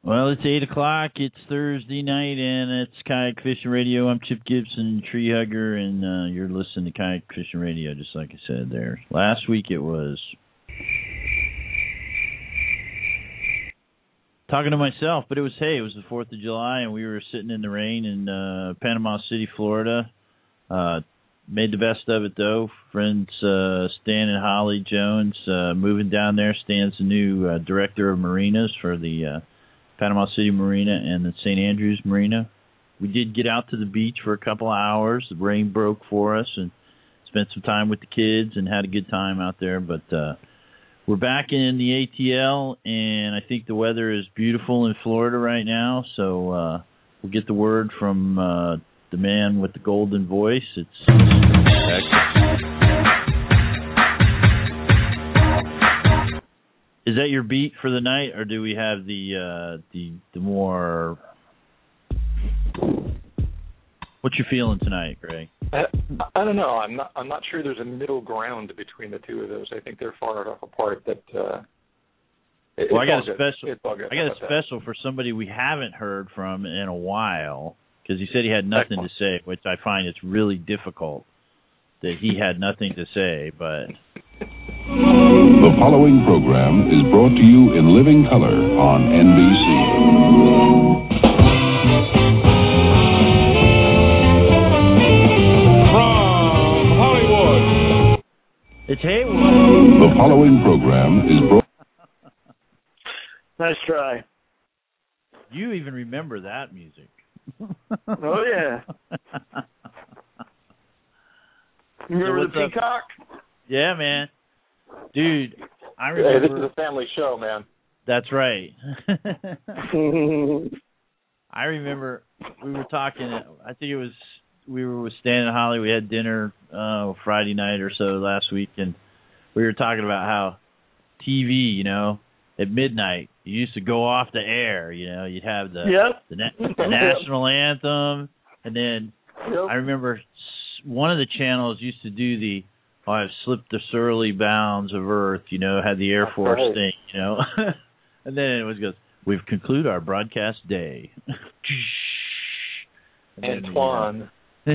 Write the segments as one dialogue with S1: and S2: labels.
S1: Well, it's 8 o'clock. It's Thursday night, and it's Kayak Fishing Radio. I'm Chip Gibson, Tree Hugger, and you're listening to Kayak Fishing Radio, just like I said there. Last week it was talking to myself, but it was the 4th of July, and we were sitting in the rain in Panama City, Florida. Made the best of it, though. Friends Stan and Holly Jones moving down there. Stan's the new director of marinas for the Panama City Marina and the St. Andrews Marina. We did get out to the beach for a couple of hours. The rain broke for us and spent some time with the kids and had a good time out there. But we're back in the ATL, and I think the weather is beautiful in Florida right now. So we'll get the word from the man with the golden voice. It's Is that your beat for the night, or do we have the more? What you feeling tonight, Greg?
S2: I don't know. I'm not sure there's a middle ground between the two of those. I think they're far enough apart that.
S1: Well, I got a special for somebody we haven't heard from in a while, because he said he had nothing to say, which I find it's really difficult that he had nothing to say, but.
S3: The following program is brought to you in living color on NBC. From Hollywood,
S1: it's Haywood.
S3: The following program is brought.
S4: Nice try.
S1: You even remember that music.
S4: Oh, yeah. You remember the Peacock?
S1: Yeah, man. Dude, I remember.
S2: Hey, this is a family show, man.
S1: That's right. I remember we were talking, I think it was, we were with Stan and Holly. We had dinner Friday night or so last week, and we were talking about how TV, at midnight, you used to go off the air, you'd have the national anthem, and then I remember one of the channels used to do the I've slipped the surly bounds of Earth, had the Air Force thing, and then it goes, we've concluded our broadcast day.
S2: Antoine.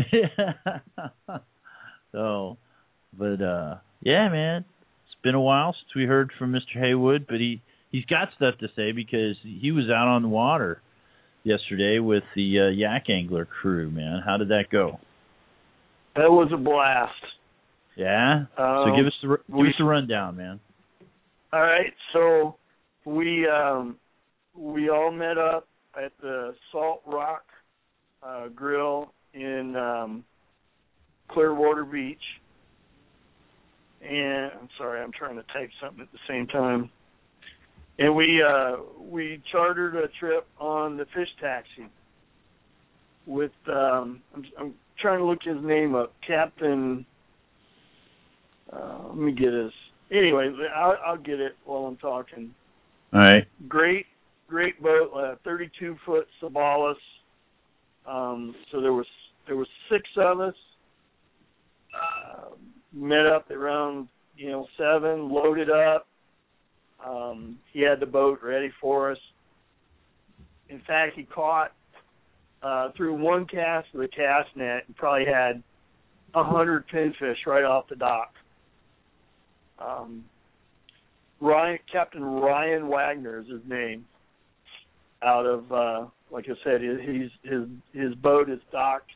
S1: So, but, yeah, man, it's been a while since we heard from Mr. Haywood, but he's got stuff to say because he was out on the water yesterday with the Yak Angler crew, man. How did that go?
S4: That was a blast.
S1: Yeah? So give us the rundown, man.
S4: All right. So we all met up at the Salt Rock Grill in Clearwater Beach. And I'm sorry, I'm trying to type something at the same time. And we chartered a trip on the fish taxi with I'm trying to look his name up, Captain. Let me get his. Anyway, I'll get it while I'm talking.
S1: All right.
S4: Great boat, 32-foot Sabalas. So there was 6 of us. Met up at around 7, loaded up. He had the boat ready for us. In fact, he caught through one cast of the cast net. He probably had 100 pinfish right off the dock. Captain Ryan Wagner is his name. Out of like I said, his boat is docked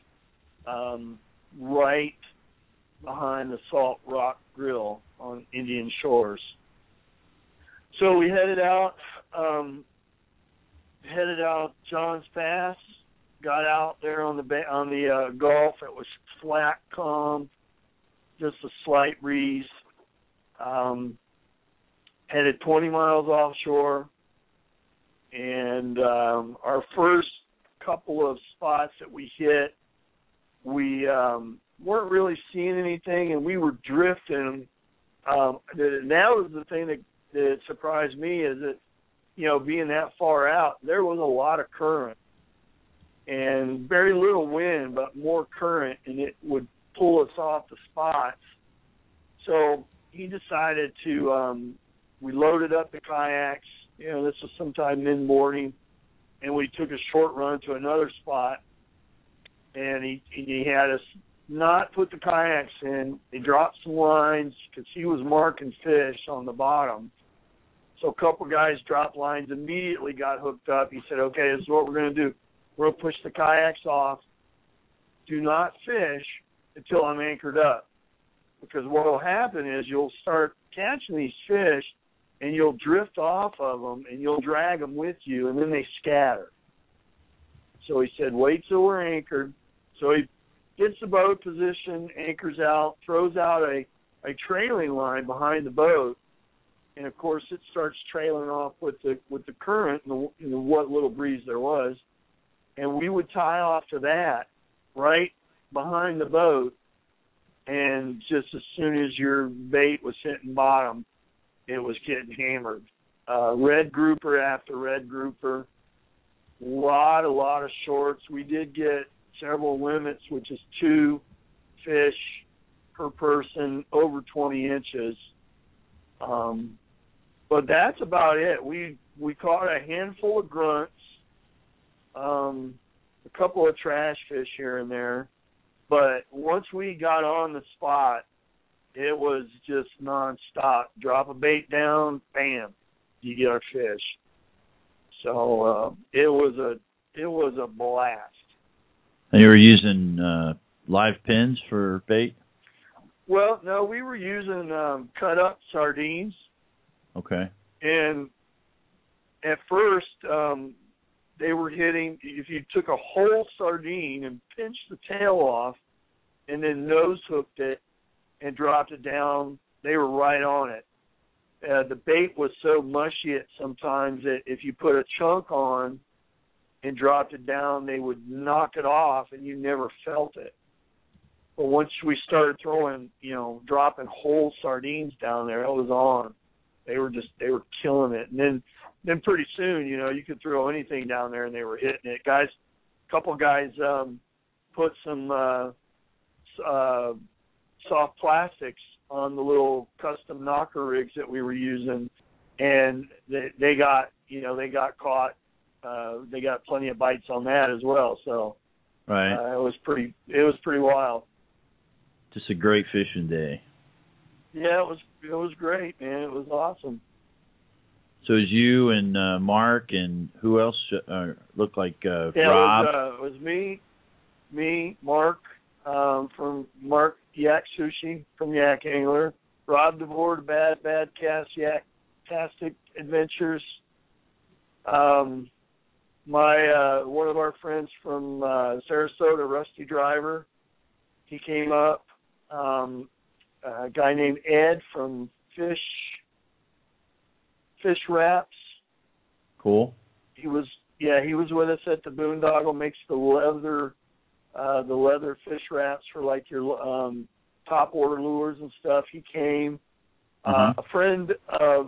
S4: right behind the Salt Rock Grill on Indian Shores. So we headed out Johns Pass. Got out there on the Gulf. It was flat, calm, just a slight breeze. Headed 20 miles offshore, and our first couple of spots that we hit, we weren't really seeing anything, and we were drifting. And that was the thing that surprised me is that, being that far out, there was a lot of current and very little wind, but more current, and it would pull us off the spots. So he decided to, we loaded up the kayaks. This was sometime mid-morning, and we took a short run to another spot, and he had us not put the kayaks in. He dropped some lines because he was marking fish on the bottom. So a couple guys dropped lines, immediately got hooked up. He said, okay, this is what we're going to do. We're going to push the kayaks off. Do not fish until I'm anchored up. Because what will happen is you'll start catching these fish, and you'll drift off of them, and you'll drag them with you, and then they scatter. So he said, wait till we're anchored. So he gets the boat positioned, anchors out, throws out a trailing line behind the boat, and of course it starts trailing off with the current and what little breeze there was, and we would tie off to that right behind the boat, and just as soon as your bait was hitting bottom, it was getting hammered. Red grouper after red grouper, a lot of shorts. We did get several limits, which is 2 fish per person over 20 inches. But that's about it. We caught a handful of grunts, a couple of trash fish here and there. But once we got on the spot, it was just nonstop. Drop a bait down, bam, you get our fish. So it was a blast.
S1: And you were using live pins for bait?
S4: Well, no, we were using cut up sardines.
S1: Okay.
S4: And at first, they were hitting, if you took a whole sardine and pinched the tail off and then nose hooked it and dropped it down, they were right on it. The bait was so mushy sometimes that if you put a chunk on and dropped it down, they would knock it off and you never felt it. But once we started throwing, dropping whole sardines down there, it was on. They were killing it. And then pretty soon, you could throw anything down there and they were hitting it. A couple guys put some soft plastics on the little custom knocker rigs that we were using, and they got caught. They got plenty of bites on that as well. So
S1: right,
S4: it was pretty wild.
S1: Just a great fishing day.
S4: Yeah, it was great, man. It was awesome.
S1: So it was you and Mark, and who else looked like Rob?
S4: It was me, Mark, from Mark Yak Sushi from Yak Angler, Rob DeVore, Bad Cast Yak-tastic Adventures. One of our friends from Sarasota, Rusty Driver, he came up. A guy named Ed from Fish Wraps.
S1: Cool.
S4: He was with us at the Boondoggle. Makes the leather fish wraps for like your top order lures and stuff. He came. A friend of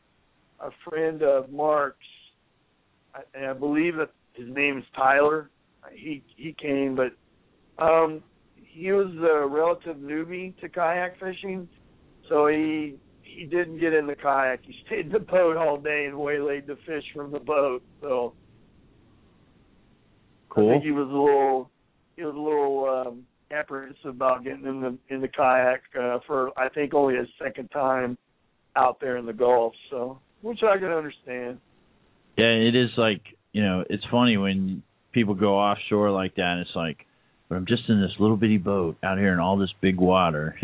S4: Mark's, and I believe that his name is Tyler. He came, but he was a relative newbie to kayak fishing, so he didn't get in the kayak. He stayed in the boat all day and waylaid the fish from the boat. So
S1: cool.
S4: I think he was a little apprehensive about getting in the kayak for I think only his second time out there in the Gulf. So which I can understand.
S1: Yeah, it is like it's funny when people go offshore like that, and it's like, but I'm just in this little bitty boat out here in all this big water.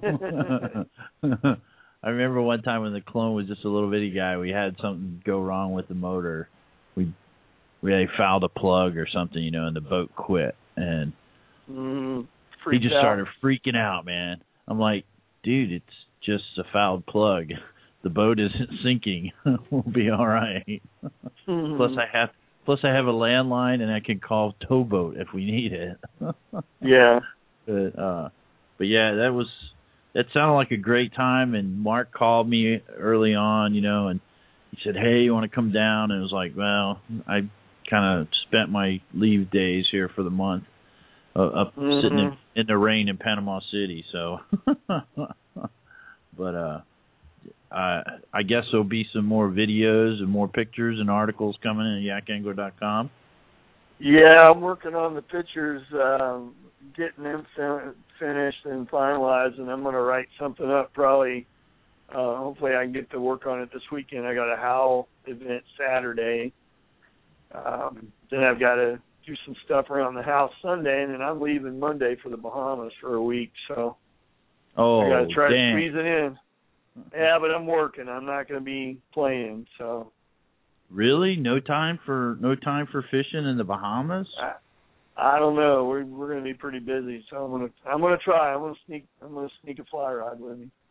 S1: I remember one time when the Clone was just a little bitty guy, we had something go wrong with the motor. We fouled a plug or something, and the boat quit. And he just started freaking out, man. I'm like, dude, it's just a fouled plug. The boat isn't sinking. We'll be all right. Plus I have a landline, and I can call towboat if we need it.
S4: Yeah.
S1: But yeah, that sounded like a great time. And Mark called me early on, and he said, "Hey, you want to come down?" And it was like, well, I kind of spent my leave days here for the month up sitting in the rain in Panama City. So, but I guess there'll be some more videos and more pictures and articles coming in at yakangler.com.
S4: Yeah, I'm working on the pictures, getting them finished and finalized, and I'm going to write something up probably. Hopefully I can get to work on it this weekend. I got a Howl event Saturday. Then I've got to do some stuff around the house Sunday, and then I'm leaving Monday for the Bahamas for a week, so I got to try to squeeze it in. Yeah, but I'm working. I'm not going to be playing, so. Really?
S1: No time for fishing in the Bahamas?
S4: I don't know. We're going to be pretty busy, so I'm going to try. I'm going to sneak a fly rod with me.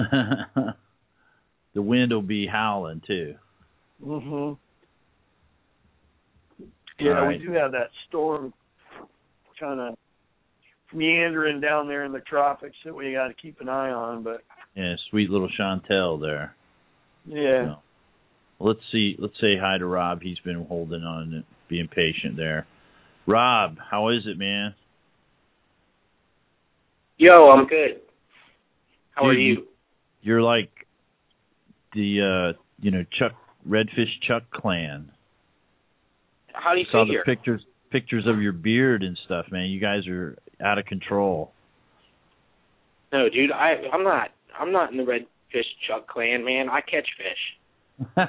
S1: The wind will be howling too.
S4: Mhm. Yeah, right. We do have that storm kind of meandering down there in the tropics that we got to keep an eye on, but.
S1: Yeah, sweet little Chantel there.
S4: Yeah.
S1: So, let's say hi to Rob. He's been holding on and being patient there. Rob, how is it, man?
S5: Yo, I'm good. How are you?
S1: You're like the Redfish Chuck clan.
S5: How do you
S1: saw
S5: figure?
S1: The pictures of your beard and stuff, man. You guys are out of control.
S5: No, dude, I'm not in the Redfish Chuck clan, man. I catch fish.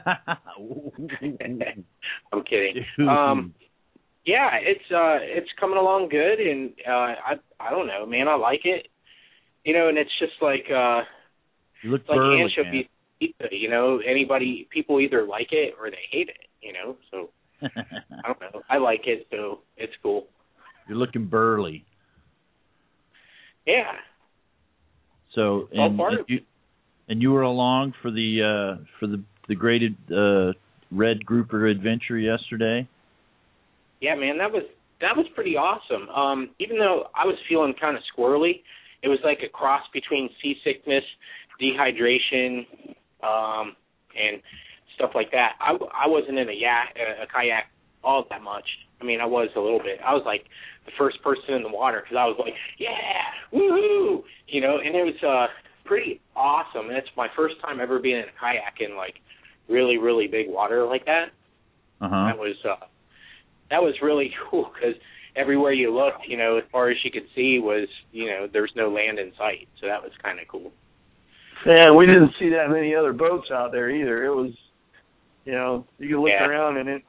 S5: I'm kidding. Yeah, it's coming along good, and I don't know, man. I like it, and it's just like
S1: you look
S5: like
S1: burly,
S5: anchovy pizza. People either like it or they hate it. So I don't know. I like it, so it's cool.
S1: You're looking burly.
S5: Yeah.
S1: So and you were along for the graded red grouper adventure yesterday?
S5: Yeah, man, that was pretty awesome. Even though I was feeling kind of squirrely, it was like a cross between seasickness, dehydration, and stuff like that. I wasn't in a kayak all that much. I mean, I was a little bit. I was like the first person in the water because I was like, yeah, woohoo, and it was pretty awesome. And it's my first time ever being in a kayak in like really, really big water like that.
S1: Uh-huh.
S5: That was really cool because everywhere you looked, as far as you could see was, there was no land in sight. So that was kind of cool.
S4: Yeah, we didn't see that many other boats out there either. It was, you could look around and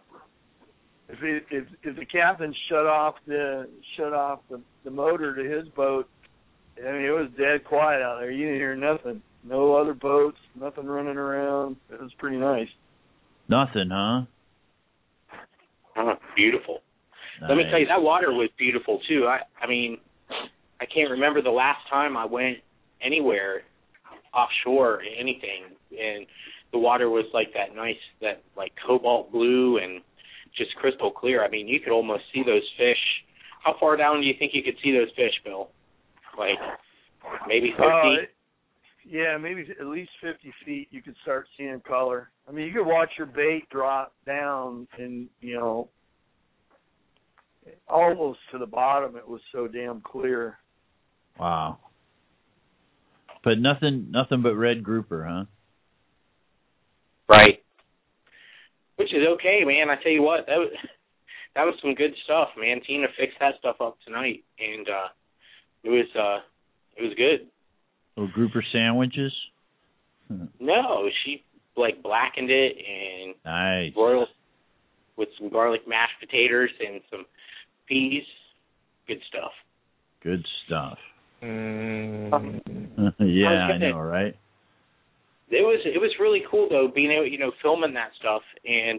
S4: if the captain shut off the motor to his boat, I mean, it was dead quiet out there. You didn't hear nothing. No other boats, nothing running around. It was pretty nice.
S1: Nothing, huh?
S5: Beautiful.
S1: Nice.
S5: Let me tell you, that water was beautiful too. I mean, I can't remember the last time I went anywhere offshore, anything, and the water was like that like cobalt blue and just crystal clear. I mean, you could almost see those fish. How far down do you think you could see those fish, Bill? Like maybe 50?
S4: Yeah, maybe at least 50 feet you could start seeing color. I mean, you could watch your bait drop down and, almost to the bottom. It was so damn clear.
S1: Wow. But nothing but red grouper, huh?
S5: Right. Which is okay, man. I tell you what, that was some good stuff, man. Tina fixed that stuff up tonight, and it was good.
S1: Little grouper sandwiches?
S5: No, she like blackened it and
S1: nice.
S5: Broiled with some garlic mashed potatoes and some peas. Good stuff.
S1: Good stuff.
S5: Mm.
S1: Yeah, I know, right?
S5: It was really cool though, being able, filming that stuff and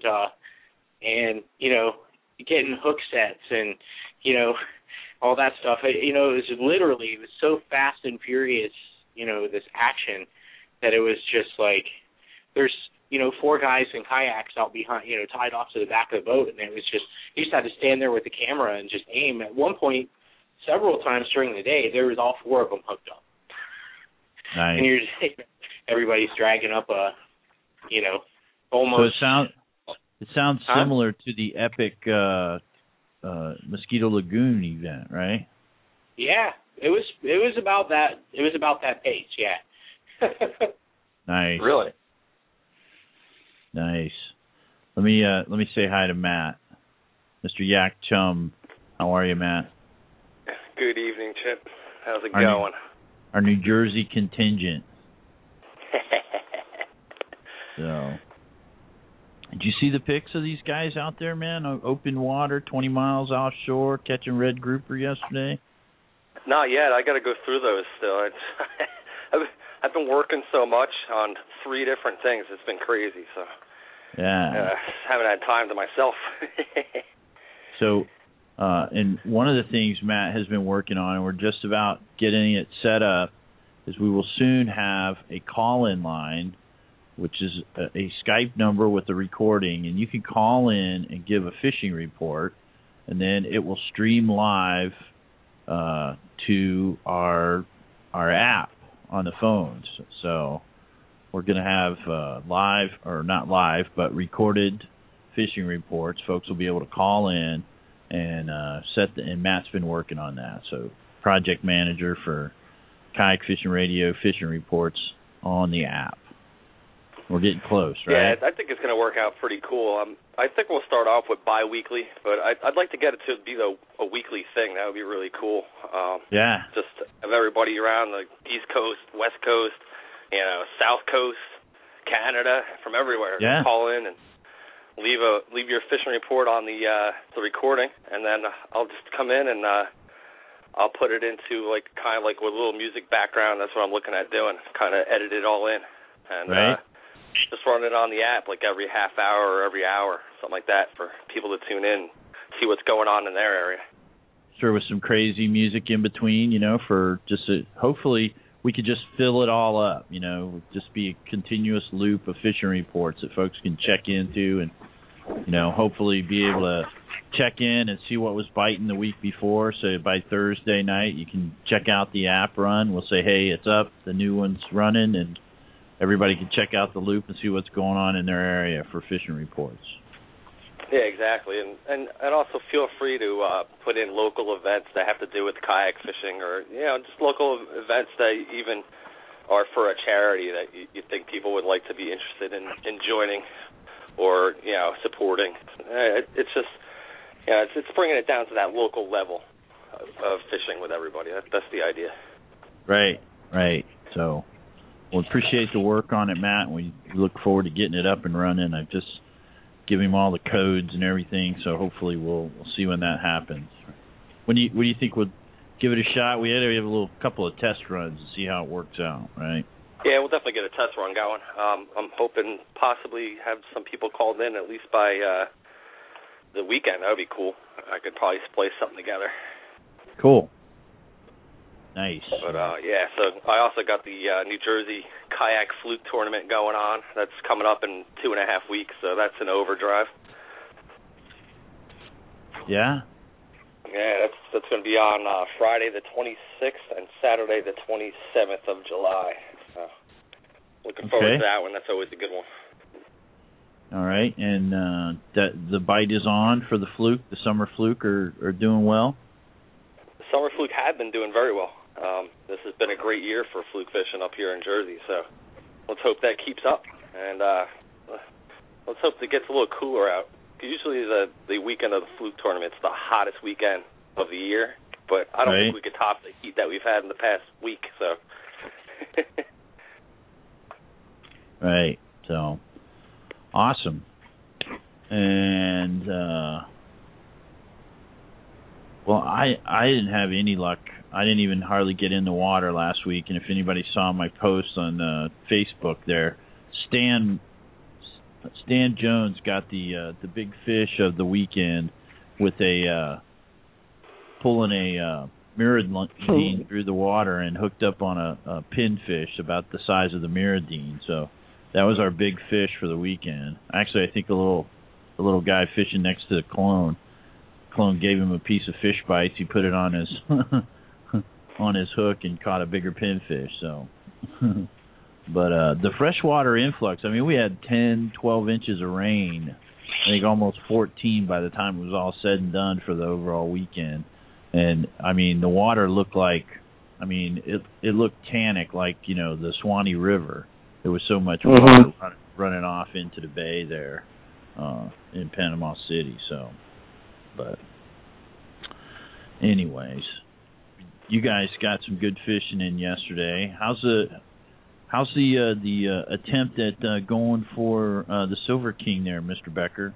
S5: getting hook sets and all that stuff. It was so fast and furious, this action that it was just like there's 4 guys in kayaks out behind, tied off to the back of the boat, and it was just you just had to stand there with the camera and just aim. At one point, several times during the day, there was all 4 of them hooked up.
S1: Nice.
S5: And you're just, everybody's dragging up almost.
S1: So it sounds similar to the epic Mosquito Lagoon event, right?
S5: Yeah, it was about that. It was about that pace, yeah.
S1: Nice.
S2: Really?
S1: Nice. Let me say hi to Matt, Mr. Yak Chum. How are you, Matt?
S6: Good evening, Chip. How's it going?
S1: Our New Jersey contingent. So, did you see the pics of these guys out there, man? Open water, 20 miles offshore, catching red grouper yesterday?
S6: Not yet. I got to go through those still. I've been working so much on 3 different things. It's been crazy. So
S1: yeah,
S6: haven't had time to myself.
S1: So, and one of the things Matt has been working on, and we're just about getting it set up, is we will soon have a call-in line, which is a Skype number with a recording, and you can call in and give a fishing report, and then it will stream live to our app on the phones. So we're going to have live, or not live, but recorded fishing reports. Folks will be able to call in and and Matt's been working on that. So project manager for Kayak Fishing Radio fishing reports on the app. We're getting close, right?
S6: Yeah, I think it's going to work out pretty cool. I think we'll start off with bi-weekly, but I'd like to get it to be a weekly thing. That would be really cool.
S1: Yeah.
S6: Just have everybody around the East Coast, West Coast, South Coast, Canada, from everywhere.
S1: Yeah.
S6: Call in and leave your fishing report on the recording, and then I'll just come in and I'll put it into kind of with a little music background. That's what I'm looking at doing. Kind of edit it all in, and
S1: right.
S6: Just run it on the app every half hour or every hour, something like that, for people to tune in, see what's going on in their area.
S1: Sure, with some crazy music in between, for just hopefully we could just fill it all up, just be a continuous loop of fishing reports that folks can check into and, hopefully be able to check in and see what was biting the week before. So by Thursday night, you can check out the app run. We'll say, hey, it's up, the new one's running, and everybody can check out the loop and see what's going on in their area for fishing reports.
S6: Yeah, exactly. And also feel free to put in local events that have to do with kayak fishing, or, just local events that even are for a charity that you think people would like to be interested in joining or, supporting. It's just, it's bringing it down to that local level of fishing with everybody. That's the idea.
S1: Right. So we'll appreciate the work on it, Matt. We look forward to getting it up and running. I've just given him all the codes and everything, so hopefully we'll see when that happens. When do you think we'll give it a shot? We have a couple of test runs to see how it works out, right?
S6: Yeah, we'll definitely get a test run going. I'm hoping possibly have some people called in at least by the weekend. That would be cool. I could probably splice something together.
S1: Cool. Nice.
S6: But, so I also got the New Jersey Kayak Fluke Tournament going on. That's coming up in 2.5 weeks, so that's an overdrive.
S1: Yeah?
S6: Yeah, that's going to be on Friday the 26th and Saturday the 27th of July. So looking forward to that one. That's always a good one.
S1: All right, and the bite is on for the Fluke. The summer Fluke are doing well?
S6: The summer Fluke had been doing very well. This has been a great year for fluke fishing up here in Jersey, so let's hope that keeps up, and let's hope it gets a little cooler out. Usually the weekend of the fluke tournament is the hottest weekend of the year, but I don't think we could top the heat that we've had in the past week. So,
S1: right. So, awesome. And I didn't have any luck. I didn't even hardly get in the water last week, and if anybody saw my post on Facebook there, Stan Jones got the big fish of the weekend with pulling a Mirrodine through the water and hooked up on a pinfish about the size of the Mirrodine. So that was our big fish for the weekend. Actually, I think the little guy fishing next to the clone gave him a piece of fish bites. He put it on his on his hook and caught a bigger pinfish. So, but the freshwater influx. I mean, we had 10, 12 inches of rain. I think almost 14 by the time it was all said and done for the overall weekend. And I mean, the water looked like, it looked tannic, like the Swanee River. there was so much water running off into the bay there in Panama City. So, but anyways, you guys got some good fishing in yesterday. How's the attempt at going for the Silver King there, Mr. Becker?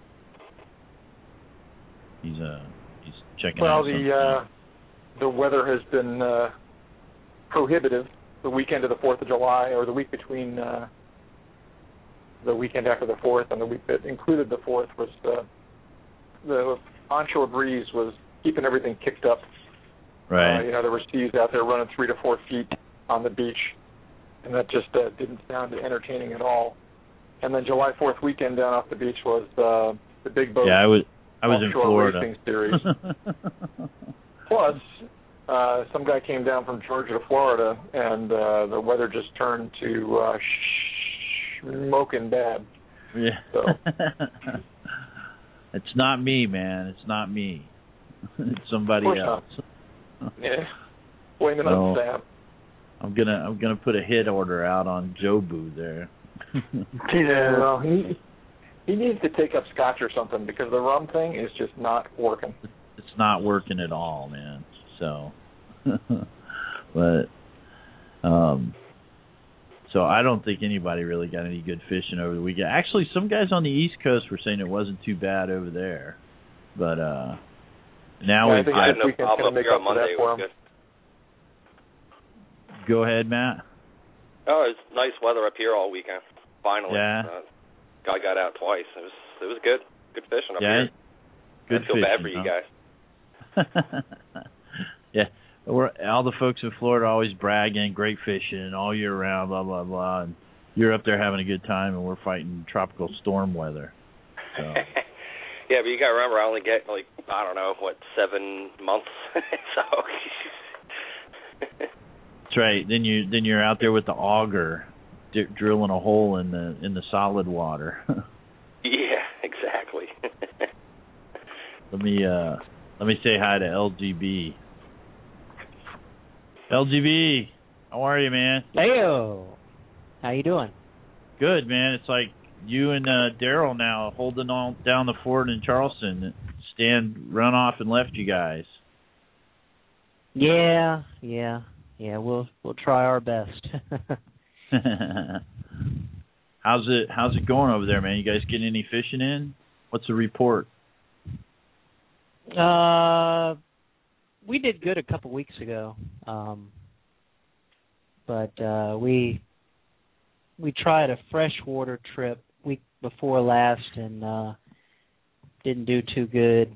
S1: He's checking out.
S2: Well, the weather has been prohibitive. The weekend of the 4th of July, or the week between the weekend after the 4th and the week that included the 4th, was the onshore breeze was keeping everything kicked up.
S1: Right.
S2: There were seas out there running 3 to 4 feet on the beach, and that just didn't sound entertaining at all. And then July 4th weekend down off the beach was the big boat.
S1: Yeah, I was in Florida.
S2: Racing series. Plus, some guy came down from Georgia to Florida, and the weather just turned to smoking bad.
S1: Yeah.
S2: So.
S1: It's not me, man. It's not me. It's somebody else.
S2: Yeah. Blame it on Sam.
S1: I'm gonna put a hit order out on Jobu there.
S2: Yeah. Well, he needs to take up scotch or something, because the rum thing is just not working.
S1: It's not working at all, man. So, but, so I don't think anybody really got any good fishing over the weekend. Actually, some guys on the East Coast were saying it wasn't too bad over there, but now
S2: I think
S6: I had no
S2: weekend's
S6: problem
S2: going to make
S6: here
S2: up
S6: on
S2: for
S6: Monday.
S2: that for him.
S1: Go ahead, Matt.
S6: Oh, it's nice weather up here all weekend. Finally,
S1: yeah.
S6: Guy got out twice. It was good. Good fishing up here.
S1: Good
S6: I feel
S1: fishing,
S6: bad for you guys.
S1: Yeah, all the folks in Florida are always bragging, great fishing all year round, blah blah blah, and you're up there having a good time, and we're fighting tropical storm weather. So.
S6: Yeah, but you got to remember, I only get 7 months. So.
S1: That's right. Then you're out there with the auger, drilling a hole in the solid water.
S6: Yeah, exactly.
S1: Let me say hi to LGB. LGB, how are you, man?
S7: Heyo, how you doing?
S1: Good, man. It's like you and Daryl now holding on down the fort in Charleston. Stan run off and left you guys.
S7: Yeah. We'll try our best.
S1: How's it going over there, man? You guys getting any fishing in? What's the report?
S7: We did good a couple weeks ago, but we tried a freshwater trip week before last and didn't do too good.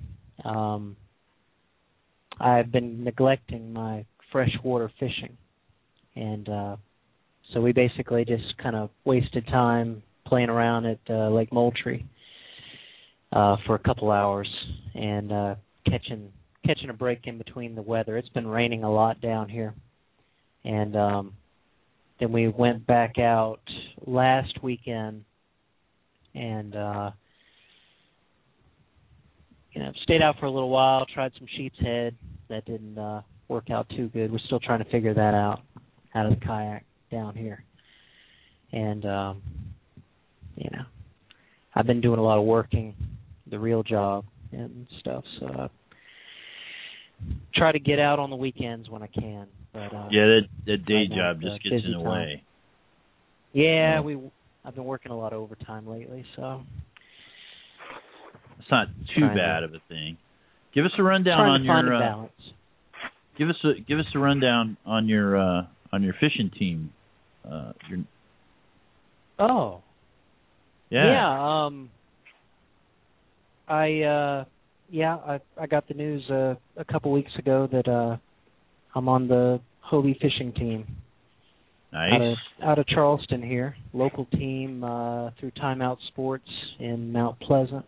S7: I've been neglecting my freshwater fishing, and so we basically just kind of wasted time playing around at Lake Moultrie for a couple hours and catching a break in between the weather. It's been raining a lot down here, and then we went back out last weekend and stayed out for a little while, tried some sheep's head. That didn't work out too good. We're still trying to figure that out of the kayak down here. And I've been doing a lot of working, the real job and stuff, so try to get out on the weekends when I can. But
S1: yeah, that day job just gets in the way.
S7: Yeah, I've been working a lot of overtime lately, so
S1: it's not too bad of a thing. Give us a rundown on your
S7: balance.
S1: Give us a rundown on your fishing team.
S7: Oh.
S1: Yeah.
S7: I got the news a couple weeks ago that I'm on the Hobie fishing team.
S1: Nice.
S7: Out of Charleston here, local team through Time Out Sports in Mount Pleasant.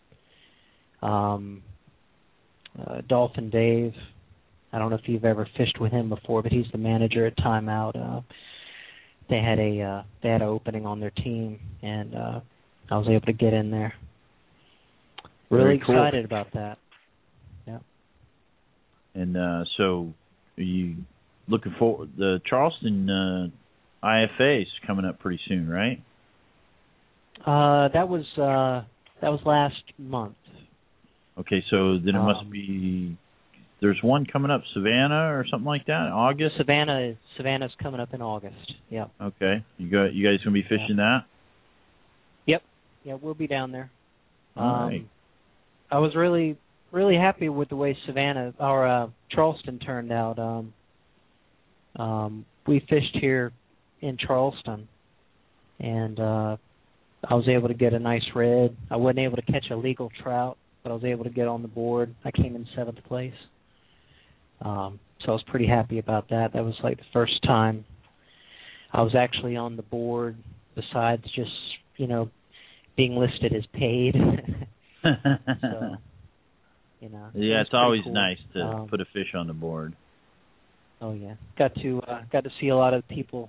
S7: Dolphin Dave, I don't know if you've ever fished with him before, but he's the manager at Time Out. They had an opening on their team, and I was able to get in there. Really excited about that. Yeah. And
S1: so, are you looking forward? The Charleston IFA is coming up pretty soon, right?
S7: That was last month.
S1: Okay, so then it must be. There's one coming up, Savannah or something like that, August.
S7: Savannah's coming up in August. Yep.
S1: Okay, you guys gonna be fishing that?
S7: Yep. Yeah, we'll be down there.
S1: All right.
S7: I was really happy with the way Savannah or Charleston turned out. We fished here in Charleston, and I was able to get a nice red. I wasn't able to catch a legal trout, but I was able to get on the board. I came in 7th place. So I was pretty happy about that. That was like the first time I was actually on the board besides just, being listed as paid. So,
S1: yeah, it's always
S7: cool.
S1: nice to put a fish on the board.
S7: Oh yeah, got to see a lot of people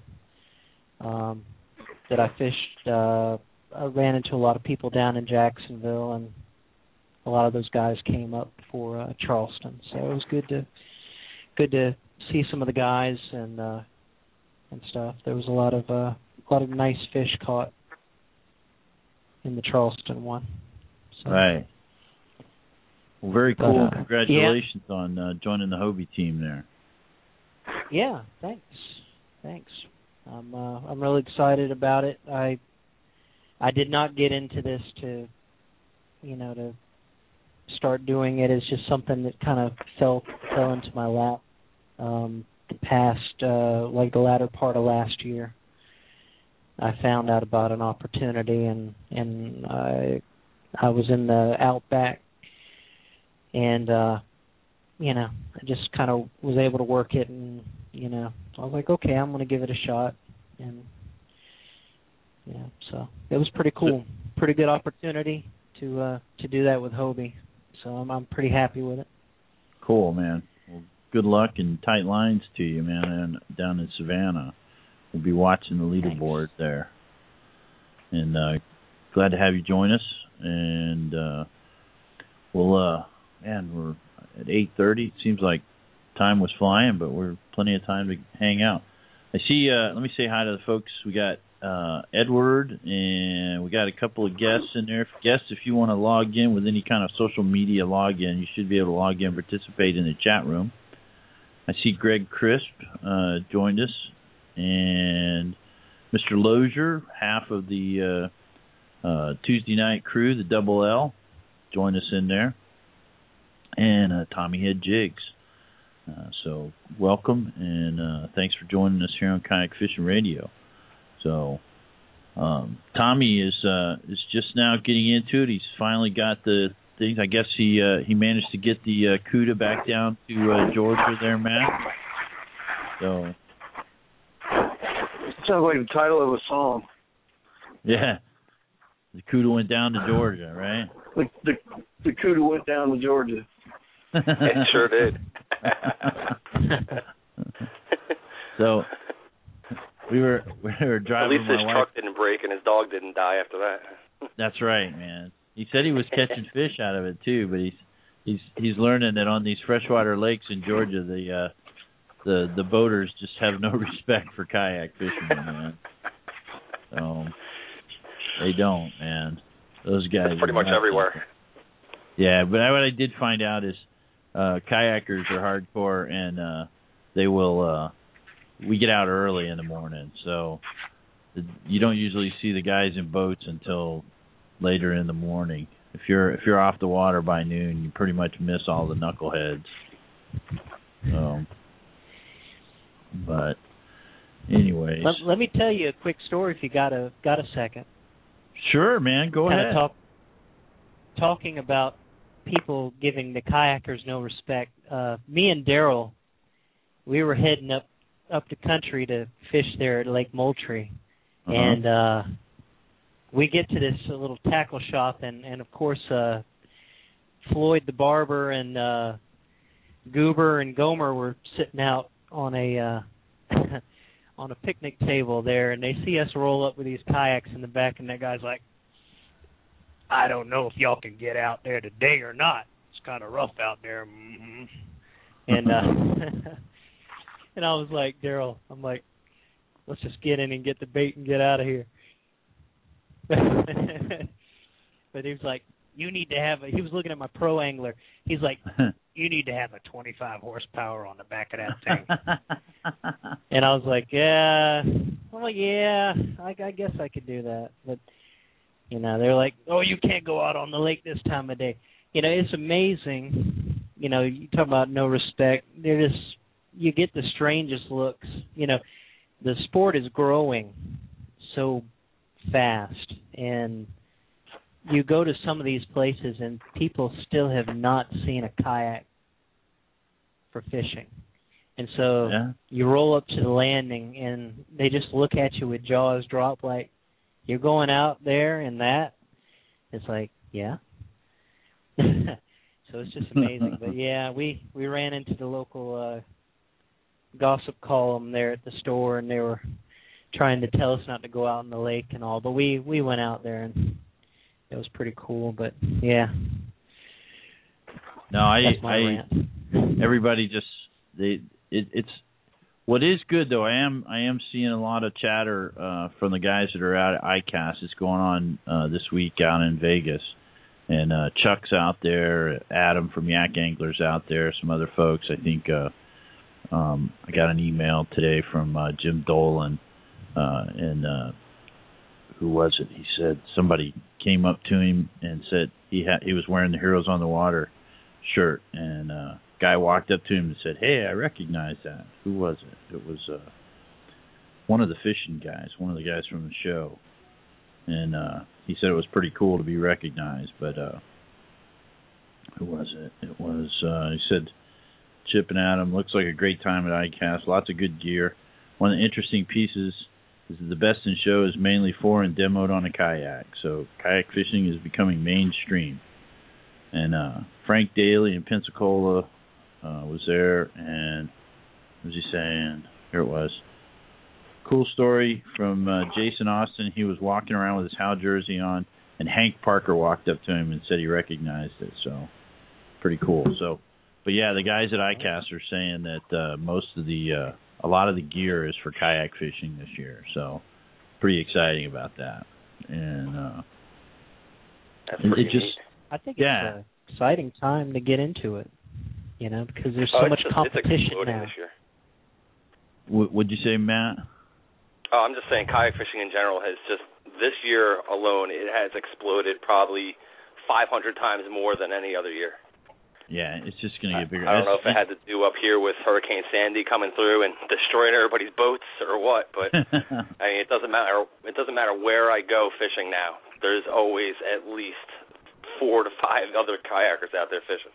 S7: that I fished. I ran into a lot of people down in Jacksonville, and a lot of those guys came up for Charleston. So it was good to see some of the guys and stuff. There was a lot of nice fish caught in the Charleston one. So.
S1: Right. Well, very cool. Congratulations on joining the Hobie team there.
S7: Yeah, thanks. I'm really excited about it. I did not get into this to start doing it. It's just something that kind of fell into my lap the latter part of last year. I found out about an opportunity, and I was in the Outback, and I just kind of was able to work it, and I was like, okay, I'm going to give it a shot, and so it was pretty cool, pretty good opportunity to do that with Hobie. So I'm pretty happy with it.
S1: Cool, man. Well, good luck and tight lines to you, man, and down in Savannah. We'll be watching the leaderboard there. And glad to have you join us. And we're at 8:30. It seems like time was flying, but we're plenty of time to hang out. I see, let me say hi to the folks. We got Edward, and we got a couple of guests in there. Guests, if you want to log in with any kind of social media login, you should be able to log in and participate in the chat room. I see Greg Crisp joined us, and Mr. Lozier, half of the Tuesday night crew, the Double L, joined us in there, and Tommy Head Jigs. So welcome, and thanks for joining us here on Kayak Fishing Radio. So Tommy is just now getting into it. He's finally got the things. I guess he managed to get the CUDA back down to Georgia there, Matt. So
S4: sounds like the title of a song.
S1: Yeah, the CUDA went down to Georgia, right?
S4: The CUDA went down to Georgia.
S6: It sure did.
S1: So we were driving.
S6: At least his truck didn't break and his dog didn't die after that.
S1: That's right, man. He said he was catching fish out of it too, but he's learning that on these freshwater lakes in Georgia, the boaters just have no respect for kayak fishing, man. So they don't, man. Those guys
S6: pretty much everywhere.
S1: Yeah, but what I did find out is kayakers are hardcore, and they will. We get out early in the morning, so you don't usually see the guys in boats until later in the morning. If you're off the water by noon, you pretty much miss all the knuckleheads. So, but anyways,
S7: let me tell you a quick story if you got a second.
S1: Sure, man, go ahead.
S7: Talking about people giving the kayakers no respect. Me and Daryl, we were heading up the country to fish there at Lake Moultrie, and we get to this little tackle shop, and of course Floyd the barber and Goober and Gomer were sitting out on a on a picnic table there, and they see us roll up with these kayaks in the back, and that guy's like, I don't know if y'all can get out there today or not. It's kind of rough out there. And and I was like, Daryl, I'm like, let's just get in and get the bait and get out of here. But he was like, you need to have he was looking at my Pro Angler. He's like, you need to have a 25 horsepower on the back of that thing. And I was like, yeah. I'm like, yeah, I guess I could do that. But, you know, they're like, oh, you can't go out on the lake this time of day. You know, it's amazing. You know, you talk about no respect. They're just, you get the strangest looks. You know, the sport is growing so fast, and you go to some of these places and people still have not seen a kayak for fishing. And so you roll up to the landing and they just look at you with jaws dropped like, you're going out there and that? It's like, yeah. So it's just amazing. But, yeah, we ran into the local gossip column there at the store, and they were trying to tell us not to go out in the lake and all. But we went out there, and it was pretty cool. But, yeah.
S1: No,
S7: that's my rant.
S1: Everybody just it's what is good though. I am seeing a lot of chatter from the guys that are out at ICAST. It's going on this week out in Vegas, and Chuck's out there, Adam from Yak Anglers out there, some other folks. I think I got an email today from Jim Dolan, and who was it? He said somebody came up to him and said he was wearing the Heroes on the Water shirt, and guy walked up to him and said, hey, I recognize that. Who was it? It was one of the fishing guys, one of the guys from the show. And he said it was pretty cool to be recognized, but who was it? It was, he said, Chip and Adam, looks like a great time at ICAST, lots of good gear. One of the interesting pieces is that the Best in Show is mainly for and demoed on a kayak, so kayak fishing is becoming mainstream. And Frank Daly in Pensacola was there, and what was he saying? Here it was. Cool story from Jason Austin. He was walking around with his Hal jersey on, and Hank Parker walked up to him and said he recognized it. So, pretty cool. So, but yeah, the guys at ICAST are saying that most of the, a lot of the gear is for kayak fishing this year. So, pretty exciting about that. And
S6: that's pretty
S7: neat. I think it's an exciting time to get into it. You know, because there's so much competition now.
S6: This year.
S1: What'd you say, Matt?
S6: Oh, I'm just saying kayak fishing in general has just, this year alone, it has exploded probably 500 times more than any other year.
S1: Yeah, it's just going to get bigger.
S6: I don't know if it had to do up here with Hurricane Sandy coming through and destroying everybody's boats or what, but I mean, it doesn't matter. It doesn't matter where I go fishing now. There's always at least 4 to 5 other kayakers out there fishing.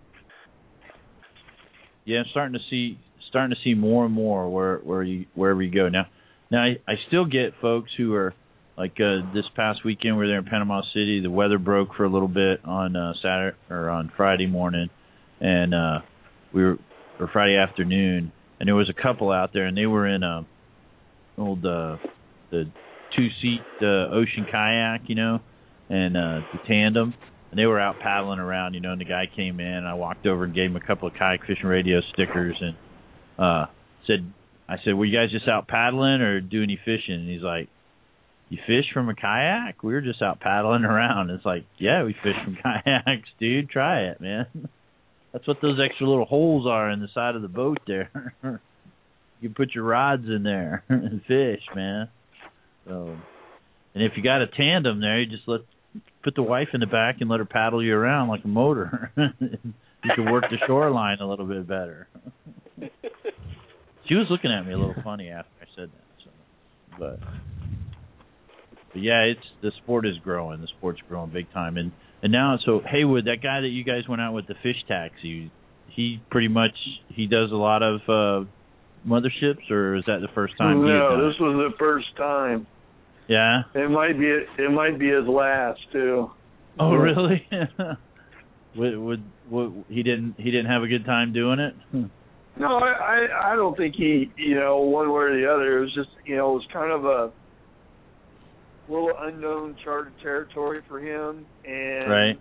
S1: Yeah, I'm starting to see more and more wherever you go. Now I still get folks who are like this past weekend we were there in Panama City. The weather broke for a little bit on Saturday or on Friday morning, and or Friday afternoon, and there was a couple out there, and they were in a old the 2-seat ocean kayak, you know, and the tandem. And they were out paddling around, you know, and the guy came in, and I walked over and gave him a couple of Kayak Fishing Radio stickers and I said, were you guys just out paddling or do any fishing? And he's like, you fish from a kayak? We were just out paddling around. It's like, yeah, we fish from kayaks, dude. Try it, man. That's what those extra little holes are in the side of the boat there. You can put your rods in there and fish, man. So, and if you got a tandem there, you just put the wife in the back and let her paddle you around like a motor. You can work the shoreline a little bit better. She was looking at me a little funny after I said that. So, but yeah, the sport is growing. The sport's growing big time. And now, so Haywood, that guy that you guys went out with the fish taxi, he pretty much does a lot of motherships, or is that the first time?
S4: No, this was the first time.
S1: Yeah.
S4: It might be his last too.
S1: Oh, really? Would he didn't have a good time doing it?
S4: No, I don't think he, one way or the other. It was just, it was kind of a little unknown charted territory for him, and
S1: right.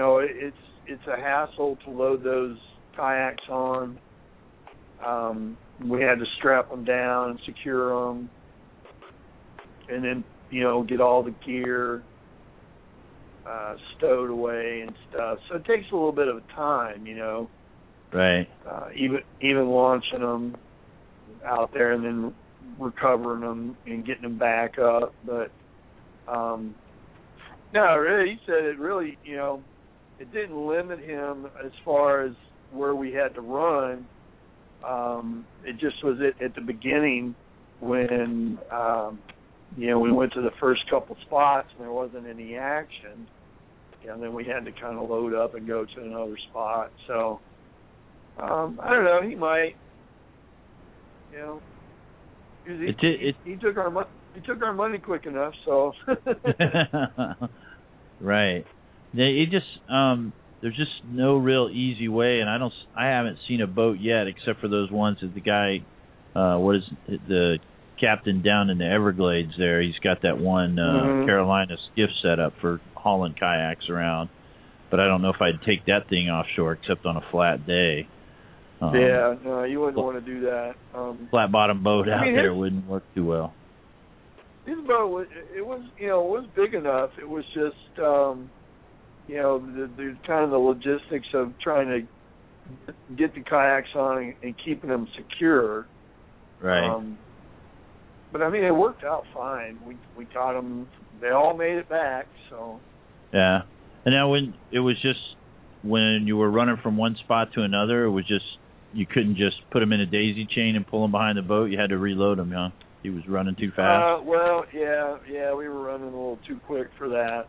S4: It's a hassle to load those kayaks on. we had to strap them down and secure them, and then get all the gear stowed away and stuff. So it takes a little bit of time,
S1: Right.
S4: Even launching them out there and then recovering them and getting them back up. But no, really, he said it really, it didn't limit him as far as where we had to run. It just was at the beginning when we went to the first couple spots and there wasn't any action, and then we had to kind of load up and go to another spot. So I don't know. He might, he took our money. He took our money quick enough. So
S1: right. It just there's just no real easy way, and I haven't seen a boat yet except for those ones that the guy, the captain down in the Everglades there. He's got that one Carolina skiff set up for hauling kayaks around, but I don't know if I'd take that thing offshore except on a flat day.
S4: Yeah, no, you wouldn't want to do that.
S1: Flat bottom boat out there wouldn't work too well.
S4: His boat was big enough. It was just the kind of the logistics of trying to get the kayaks on and keeping them secure.
S1: Right.
S4: But I mean, it worked out fine. We got them. They all made it back. So.
S1: Yeah. And now when you were running from one spot to another, it was just you couldn't just put them in a daisy chain and pull them behind the boat. You had to reload them, huh? He was running too fast.
S4: Well, yeah, we were running a little too quick for that.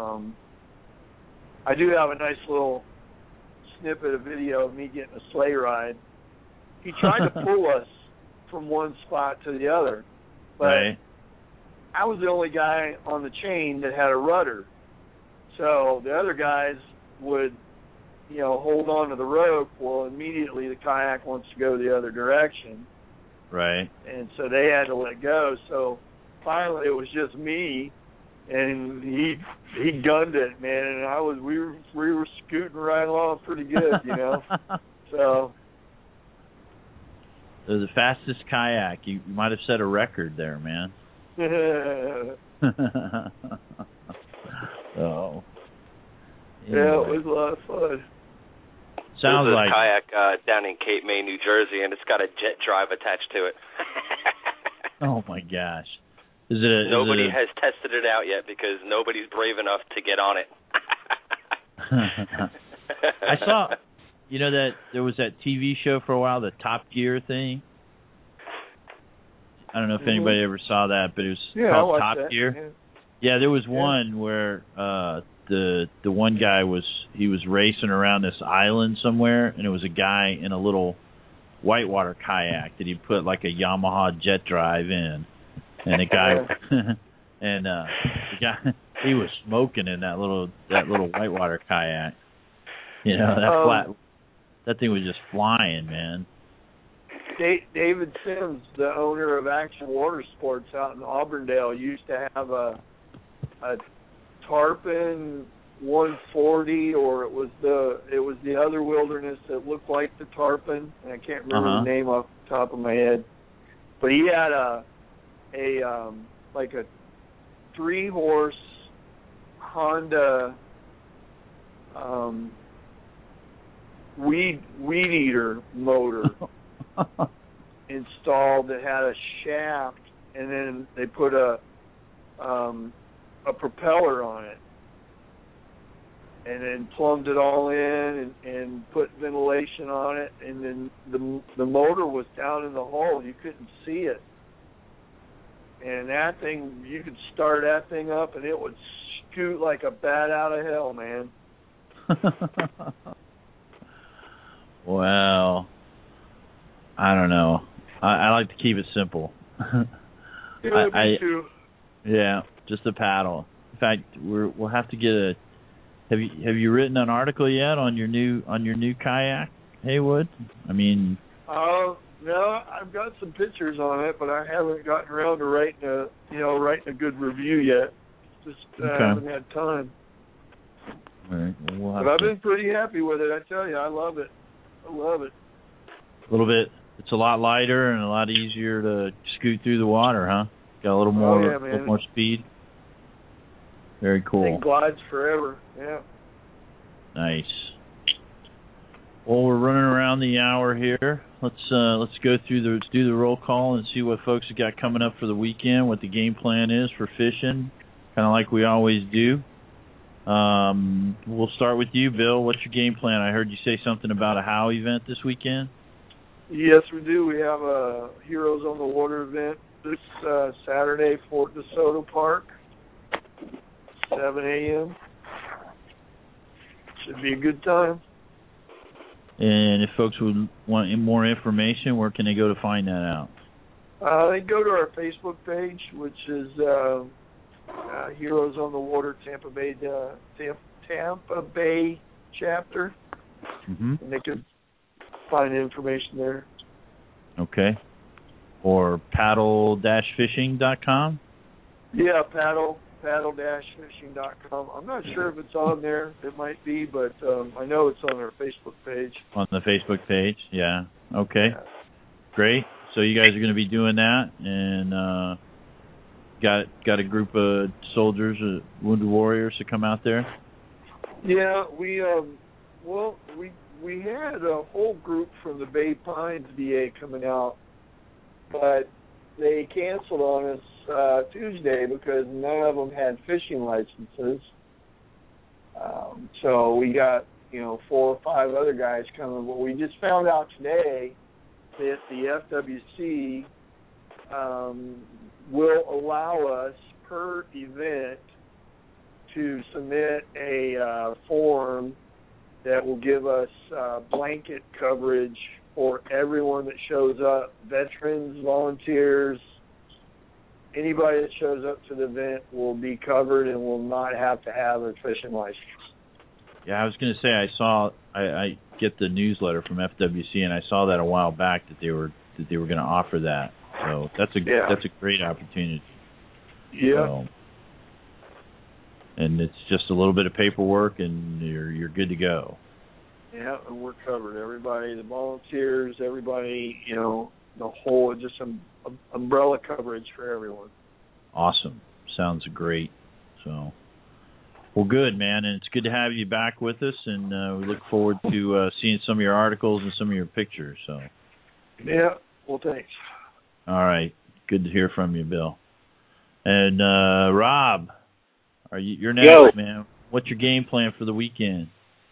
S4: I do have a nice little snippet of video of me getting a sleigh ride. He tried to pull us from one spot to the other, but
S1: right.
S4: I was the only guy on the chain that had a rudder. So the other guys would, hold on to the rope. Well, immediately the kayak wants to go the other direction.
S1: Right.
S4: And so they had to let go. So finally it was just me, and he gunned it, man. And we were scooting right along pretty good, So.
S1: The fastest kayak. You might have set a record there, man. Oh. Anyway.
S4: Yeah, it was a lot of fun.
S1: Sounds
S6: There's
S1: like
S6: a kayak down in Cape May, New Jersey, and it's got a jet drive attached to it.
S1: Oh my gosh!
S6: Nobody has tested it out yet because nobody's brave enough to get on it.
S1: I saw, that there was that TV show for a while, the Top Gear thing. I don't know if anybody ever saw that, but it was called Top Gear. Yeah, there was one where the one guy was racing around this island somewhere, and it was a guy in a little whitewater kayak that he put like a Yamaha jet drive in, and the guy he was smoking in that little whitewater kayak. That thing was just flying, man.
S4: David Sims, the owner of Action Water Sports out in Auburndale, used to have a Tarpon 140, or it was the other Wilderness that looked like the Tarpon, and I can't remember the name off the top of my head. But he had a 3-horse Honda weed eater motor installed that had a shaft, and then they put a propeller on it, and then plumbed it all in and put ventilation on it, and then the motor was down in the hull. You couldn't see it. And that thing, you could start that thing up and it would scoot like a bat out of hell, man.
S1: Well, I don't know. I like to keep it simple.
S4: Me too.
S1: Yeah, just a paddle. In fact, we'll have to get a. Have you written an article yet on your new kayak, Haywood? I mean.
S4: No, I've got some pictures on it, but I haven't gotten around to writing a good review yet. Just haven't had time.
S1: All right. Well,
S4: but I've been pretty happy with it. I tell you, I love it.
S1: A little bit it's a lot lighter and a lot easier to scoot through the water, huh? Got a little more,
S4: a
S1: little more speed. Very cool.
S4: It glides forever. Yeah.
S1: Nice. Well, we're running around the hour here. Let's go through do the roll call and see what folks have got coming up for the weekend, what the game plan is for fishing, kind of like we always do. We'll start with you, Bill. What's your game plan? I heard you say something about a Howe event this weekend.
S4: Yes, we do. We have a Heroes on the Water event this Saturday, Fort DeSoto Park, 7 a.m. Should be a good time.
S1: And if folks would want more information, where can they go to find that out?
S4: They go to our Facebook page, which is Heroes on the Water Tampa Bay chapter, and they can find information there.
S1: Okay. Or paddle-fishing.com?
S4: Yeah, paddle-fishing.com. I'm not sure if it's on there. It might be, but I know it's on our Facebook page.
S1: On the Facebook page, yeah. Okay. Yeah. Great. So you guys are going to be doing that, and got a group of soldiers, wounded warriors to come out there?
S4: Yeah, we had a whole group from the Bay Pines VA coming out, but they canceled on us Tuesday because none of them had fishing licenses. So we got 4 or 5 other guys coming, but we just found out today that the FWC will allow us per event to submit a form that will give us blanket coverage for everyone that shows up, veterans, volunteers, anybody that shows up to the event will be covered and will not have to have a fishing license.
S1: Yeah, I was going to say I get the newsletter from FWC, and I saw that a while back that they were going to offer that. So that's a great opportunity.
S4: Yeah.
S1: So, and it's just a little bit of paperwork, and you're good to go.
S4: Yeah, and we're covered. Everybody, the volunteers, everybody, the whole, just some umbrella coverage for everyone.
S1: Awesome. Sounds great. So, well, good, man, and it's good to have you back with us, and we look forward to seeing some of your articles and some of your pictures. So.
S4: Yeah. Well, thanks.
S1: All right. Good to hear from you, Bill. And Rob, you're next, man. What's your game plan for the weekend?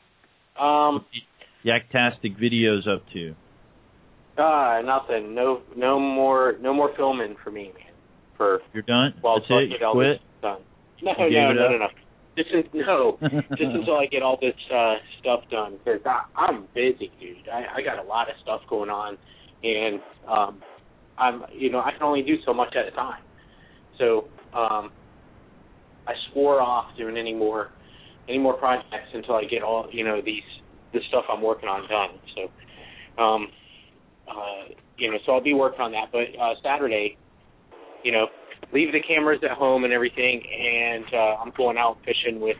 S1: Yaktastic Videos up to?
S5: Nothing. No more filming for me, man.
S1: You're done?
S5: Well,
S1: that's it? You quit?
S5: Done. No. Just until I get all this stuff done. Because I'm busy, dude. I got a lot of stuff going on, and I can only do so much at a time. So I swore off doing any more projects until I get all this stuff I'm working on done. So so I'll be working on that. But Saturday, leave the cameras at home and everything, and I'm going out fishing with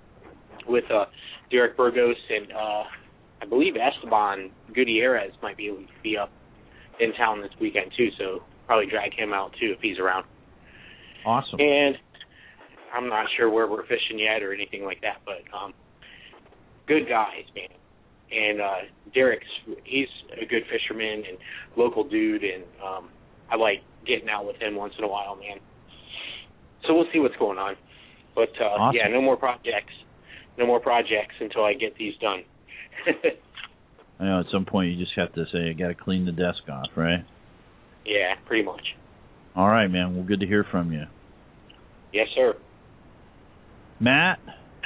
S5: Derek Burgos and I believe Esteban Gutierrez might be up in town this weekend too. So probably drag him out too if he's around.
S1: Awesome.
S5: And I'm not sure where we're fishing yet or anything like that, but good guys, man. And he's a good fisherman and local dude, and I like getting out with him once in a while, man. So we'll see what's going on. But,
S1: awesome.
S5: Yeah, no more projects until I get these done.
S1: I know at some point you just have to say, I got to clean the desk off, right?
S5: Yeah, pretty much.
S1: All right, man. Well, good to hear from you.
S5: Yes, sir.
S1: Matt?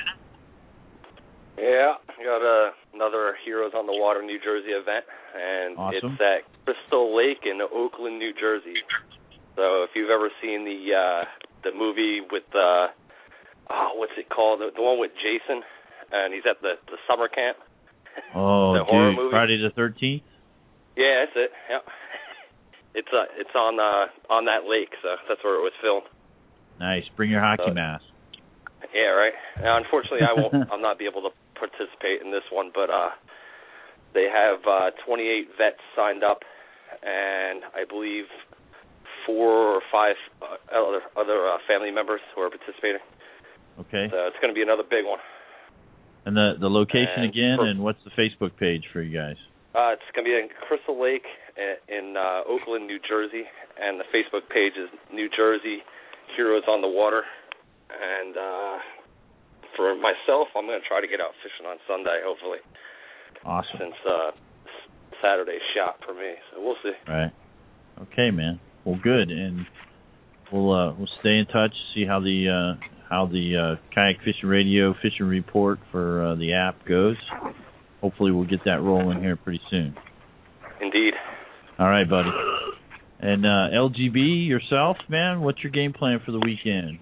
S6: Yeah, I got another Heroes on the Water New Jersey event, and
S1: awesome.
S6: It's at Crystal Lake in Oakland, New Jersey. So if you've ever seen the movie with what's it called? The one with Jason, and he's at the summer camp.
S1: Oh,
S6: the horror movie.
S1: Friday the 13th?
S6: Yeah, that's it. Yeah. It's on that lake, so that's where it was filmed.
S1: Nice. Bring your hockey mask.
S6: Yeah, right. Now, unfortunately, I'll not be able to participate in this one, but they have 28 vets signed up, and I believe 4 or 5 other family members who are participating.
S1: Okay.
S6: So it's going to be another big one.
S1: And the location again, and what's the Facebook page for you guys?
S6: It's going to be in Crystal Lake in Oakland, New Jersey, and the Facebook page is New Jersey Heroes on the Water. And for myself, I'm going to try to get out fishing on Sunday, hopefully.
S1: Awesome.
S6: Since Saturday's shot for me, so we'll see.
S1: Right. Okay, man. Well, good, and we'll stay in touch. See how the Kayak Fishing Radio fishing report for the app goes. Hopefully, we'll get that rolling here pretty soon.
S6: Indeed.
S1: All right, buddy. And LGB, yourself, man, what's your game plan for the weekend?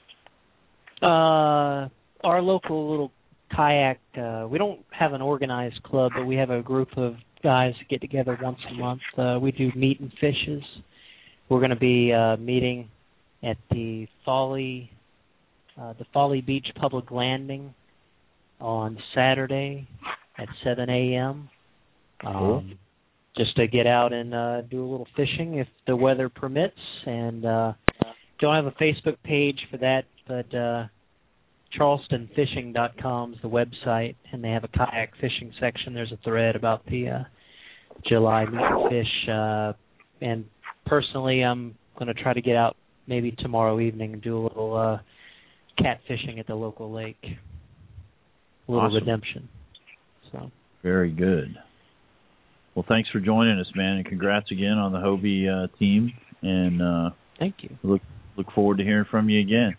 S7: Our local little kayak, we don't have an organized club, but we have a group of guys that get together once a month. We do meet and fishes. We're going to be meeting at the Folly Beach Public Landing on Saturday at 7 a.m.
S1: Cool.
S7: Just to get out and do a little fishing if the weather permits. And don't have a Facebook page for that, but charlestonfishing.com is the website, and they have a kayak fishing section. There's a thread about the July meet and fish. And personally, I'm going to try to get out maybe tomorrow evening and do a little catfishing at the local lake. A little
S1: awesome.
S7: redemption. So
S1: very good. Well, thanks for joining us, man, and congrats again on the Hobie team. And
S7: thank you.
S1: Look forward to hearing from you again.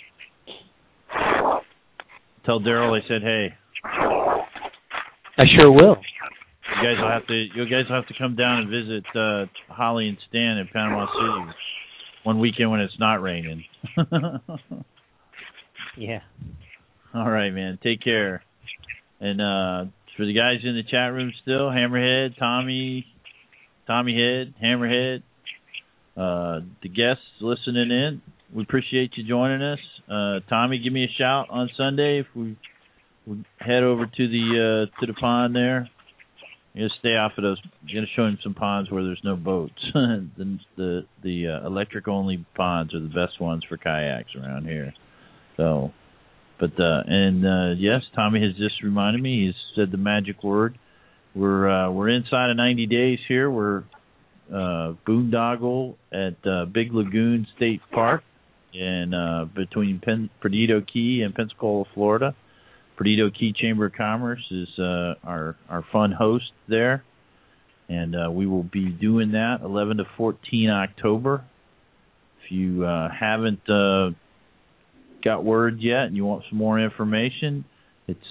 S1: Tell Daryl I said hey.
S7: I sure will.
S1: You guys will have to come down and visit Holly and Stan in Panama City one weekend when it's not raining.
S7: Yeah.
S1: All right, man. Take care. And for the guys in the chat room still, Hammerhead, Tommy Head, Hammerhead, the guests listening in, we appreciate you joining us. Tommy, give me a shout on Sunday if we head over to the pond there. You're gonna stay off of those. You're gonna show him some ponds where there's no boats. the electric only ponds are the best ones for kayaks around here. So, but yes, Tommy has just reminded me. He's said the magic word. We're inside of 90 days here. We're boondoggle at Big Lagoon State Park, and between Perdido Key and Pensacola, Florida. Perdido Key Chamber of Commerce is our fun host there, and we will be doing that 11 to 14 October. If you haven't got word yet and you want some more information, it's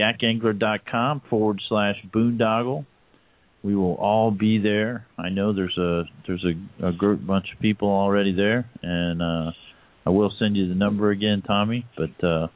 S1: yakangler.com/boondoggle. We will all be there. I know there's a bunch of people already there, and I will send you the number again, Tommy, but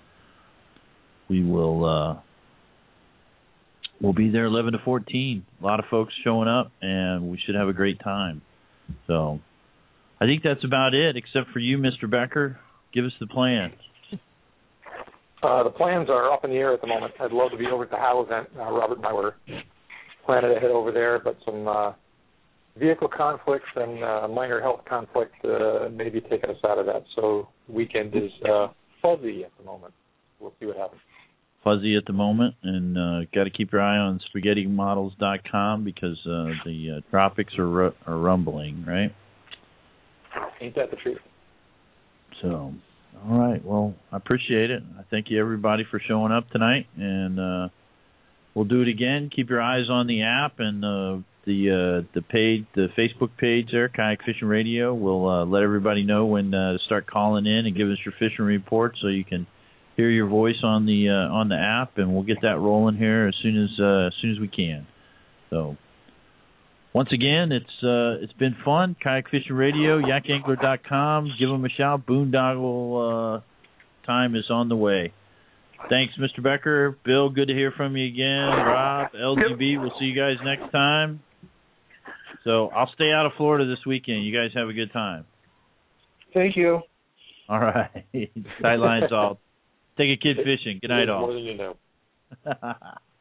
S1: we'll be there 11 to 14. A lot of folks showing up, and we should have a great time. So I think that's about it, except for you, Mr. Becker. Give us the plan.
S2: The plans are up in the air at the moment. I'd love to be over at the Howe event. Robert and I were planning to head over there, but some vehicle conflicts and minor health conflict may be taking us out of that. So the weekend is fuzzy at the moment. We'll see what happens.
S1: Fuzzy at the moment, and got to keep your eye on SpaghettiModels.com because the tropics are rumbling, right?
S2: Ain't that the truth?
S1: So, all right. Well, I appreciate it. I thank you, everybody, for showing up tonight, and we'll do it again. Keep your eyes on the app and the Facebook page there, Kayak Fishing Radio. We'll let everybody know when to start calling in and give us your fishing report so you can hear your voice on the app, and we'll get that rolling here as soon as we can. So, once again, it's been fun. Kayak Fishing Radio, yakangler.com. Give them a shout. Boondoggle time is on the way. Thanks, Mr. Becker. Bill, good to hear from you again. Rob, LGB, we'll see you guys next time. So I'll stay out of Florida this weekend. You guys have a good time.
S4: Thank you.
S1: All right. Sidelines all. Take a kid fishing. Good night, all.
S2: More than you know.